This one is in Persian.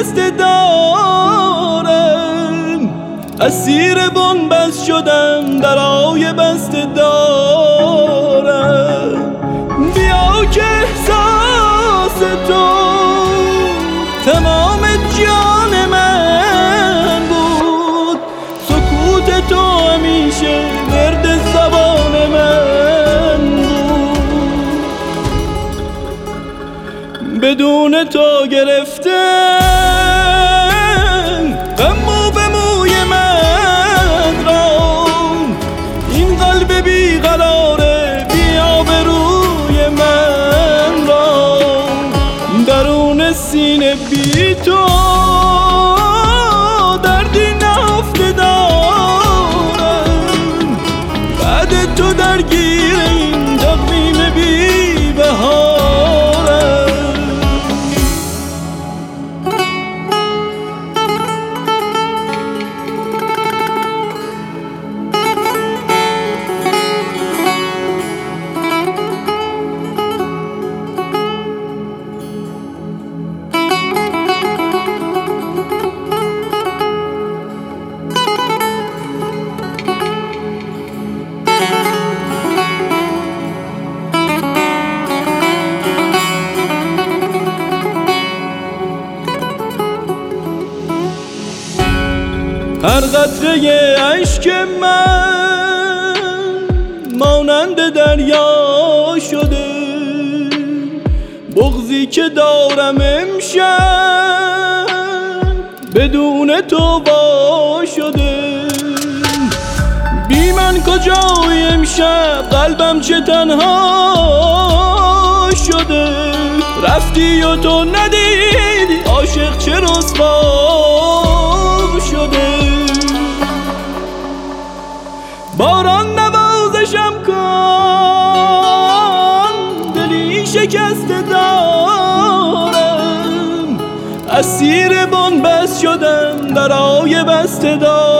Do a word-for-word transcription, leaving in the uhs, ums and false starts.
شکسته دارم، اسیر بنبست شدم درای بسته دارم. بیا که احساس تو تمام جان من بود، سکوت تو همیشه ورد زبان من بود. بدون تو گرفتم غم مو به موی من را، این قلب بیقرار بی آبروی من را. درون سینه بی تو دردی نهفته دارم، بعد تو درگیر این تقویم بی بهارم. هر قطره اشک من مانند دریا شده، بغضی که دارم امشب بدون تو وا شده. بی من کجای امشب قلبم چه تنها شده، رفتی و تو ندیدی عاشق چه رسوا شده. باران نوازشم کن دلی شکسته دارم، اسیر بنبست شدم درای بسته دارم.